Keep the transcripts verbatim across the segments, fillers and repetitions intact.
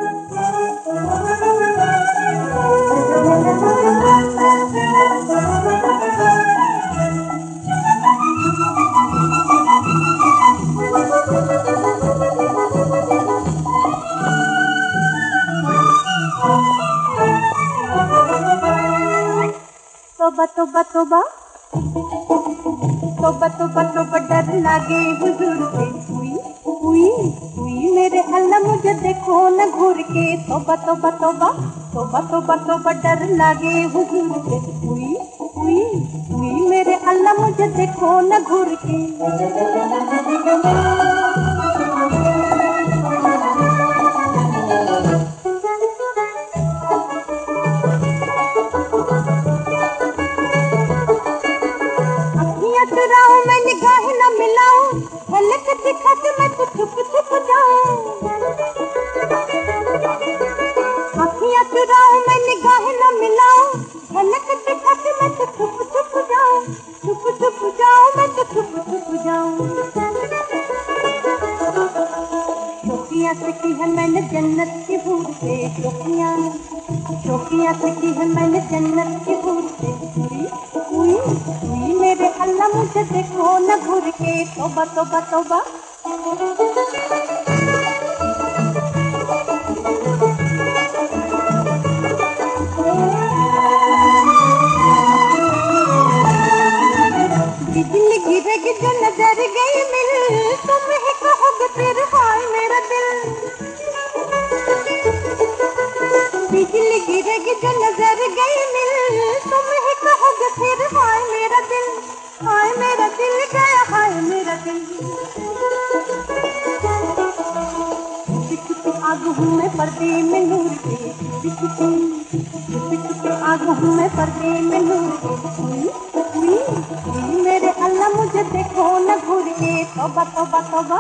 तोबा तोबा तोबा तोबा तोबा तोबा डर लागे हुजूर से। हुई हुई हुई मेरे अल्लाह मुझे देखो न घूर के। तोबा तोबा तोबा तोबा तोबा तोबा डर लागे हुजूर से। हुई हुई हुई मेरे अल्लाह मुझे देखो न घूर के। चुराऊं मैं निगाह न मिलाऊं, झलक दिखा के मैं तो छुप छुप जाऊं। आँखियाँ चुराऊं मैं निगाह न मिलाऊं, झलक दिखा के मैं तो छुप छुप जाऊं। छुप छुप जाऊं मैं तो छुप छुप जाऊं। शोखियाँ सीखी है मैंने जन्नत की हूर से। शोखियाँ शोखियाँ सीखी है मैंने जन्नत की हूर से। हुई हुई मेरे अल्लाह मुझे देखो न घूर के। तोबा तोबा तोबा बिजली गिरेगी जो नजर गई मिल, तुम ही कहोगे फिर हाय मेरा दिल। बिजली गिरेगी जो नजर गई मिल, तुम ही कहोगे फिर हाय मेरा दिल। हाय मेरा दिल गया हाय मेरा दिल। छुपी छुपी आग हूँ मैं पर्दे में नूर के। छुपी छुपी छुपी छुपी आग हूँ मैं पर्दे में नूर के। हुई हुई हुई मेरे अल्लाह मुझे देखो न घूर के। तोबा तोबा तोबा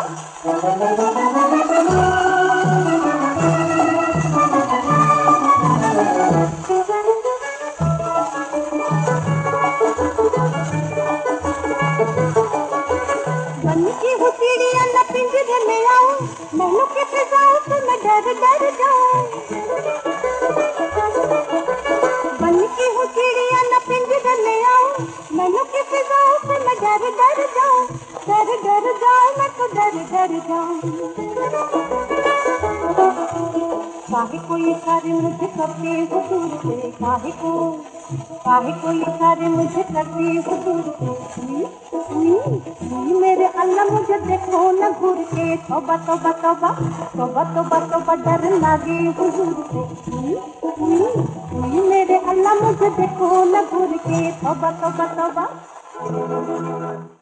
बन की हूँ चिड़िया न पिंजरे में आऊं, महलों के फिजाओं से मैं डर डर जाऊं। बन की हूँ चिड़िया न पिंजरे में आऊं, महलों के फिजाओं से मैं डर डर जाऊं। डर डर जाऊं मैं तो डर डर जाऊं। काहे को ये सारे मुझे करते हो दूर से। काहे को काहे को ये सारे मुझे करते हो दूर से। हुई हुई हुई मेरे अल्लाह मुझे देखो न घूर के। तोबा तोबा तोबा तोबा तोबा तोबा डर लागे हुजूर से। हुई हुई हुई मेरे अल्लाह मुझे देखो न घूर के। तोबा तोबा तोबा